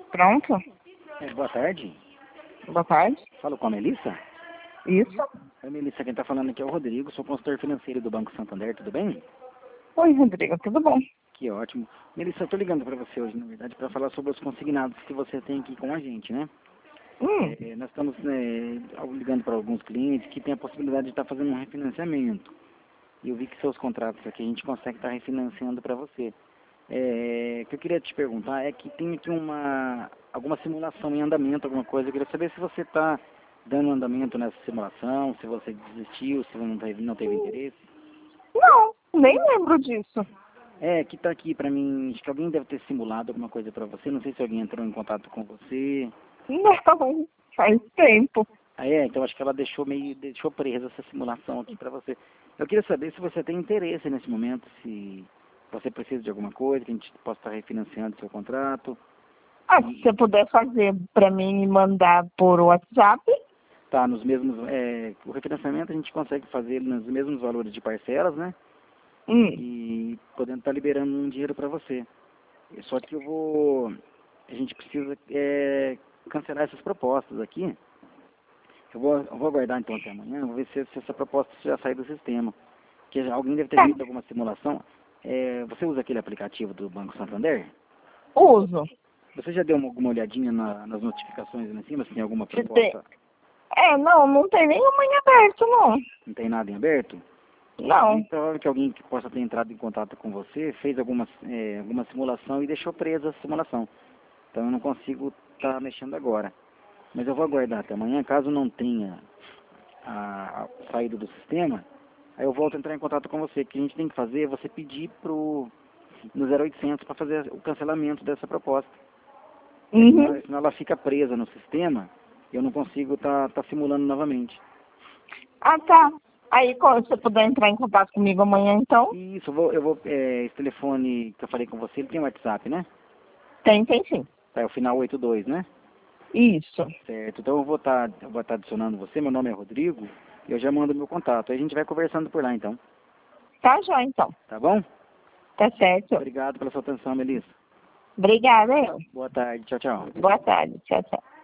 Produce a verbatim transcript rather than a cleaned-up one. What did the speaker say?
Pronto? É, boa tarde. Boa tarde. Falo com a Melissa? Isso. Oi, Melissa, quem está falando aqui é o Rodrigo, sou consultor financeiro do Banco Santander, tudo bem? Oi, Rodrigo, tudo bom? Que ótimo. Melissa, eu estou ligando para você hoje, na verdade, para falar sobre os consignados que você tem aqui com a gente, né? Hum, É, nós estamos né, ligando para alguns clientes que têm a possibilidade de estar fazendo um refinanciamento. E eu vi que seus contratos aqui a gente consegue estar refinanciando para você. É, o que eu queria te perguntar é que tem aqui uma, alguma simulação em andamento, alguma coisa. Eu queria saber se você está dando andamento nessa simulação, se você desistiu, se não teve, não teve interesse. não, nem lembro disso. É, que está aqui para mim, acho que alguém deve ter simulado alguma coisa para você, não sei se alguém entrou em contato com você. Não, faz tempo. Ah, é, então acho que ela deixou meio, deixou presa essa simulação aqui para você. Eu queria saber se você tem interesse nesse momento, se você precisa de alguma coisa, que a gente possa estar refinanciando seu contrato. Ah, se você puder fazer pra mim e mandar por WhatsApp, Tá, nos mesmos, é, o refinanciamento a gente consegue fazer nos mesmos valores de parcelas, né? hum, E podendo estar liberando um dinheiro para você. Só que eu vou, a gente precisa é, cancelar essas propostas aqui. Eu vou, eu vou aguardar então até amanhã, vou ver se, se essa proposta já sai do sistema. Porque já alguém deve ter tá, feito alguma simulação. É, você usa aquele aplicativo do Banco Santander? uso. Você já deu uma, alguma olhadinha na- nas notificações lá em cima, se tem alguma Se tem... proposta? É, não, não tem nenhuma em aberto, não. Não tem nada em aberto? Não. É provável que alguém que possa ter entrado em contato com você fez alguma, é, alguma simulação e deixou presa a simulação. Então eu não consigo estar mexendo agora. Mas eu vou aguardar até amanhã, caso não tenha a, a saída do sistema, aí eu volto a entrar em contato com você. O que a gente tem que fazer é você pedir pro, no zero oitocentos para fazer o cancelamento dessa proposta. Uhum. Senão, senão ela fica presa no sistema e eu não consigo estar tá, tá simulando novamente. Ah, tá. Aí, quando você puder entrar em contato comigo amanhã, então, Isso, eu vou, eu vou é, esse telefone que eu falei com você, ele tem WhatsApp, né? tem, tem sim. Tá, é o final oitenta e dois, né? Isso. Certo, então eu vou estar eu vou tá adicionando você, meu nome é Rodrigo, e eu já mando meu contato. Aí a gente vai conversando por lá então, Tá já, então. tá bom? Tá certo. Obrigado pela sua atenção, Melissa. Obrigada, eu. Boa tarde, tchau, tchau. Boa tarde. Tchau, tchau.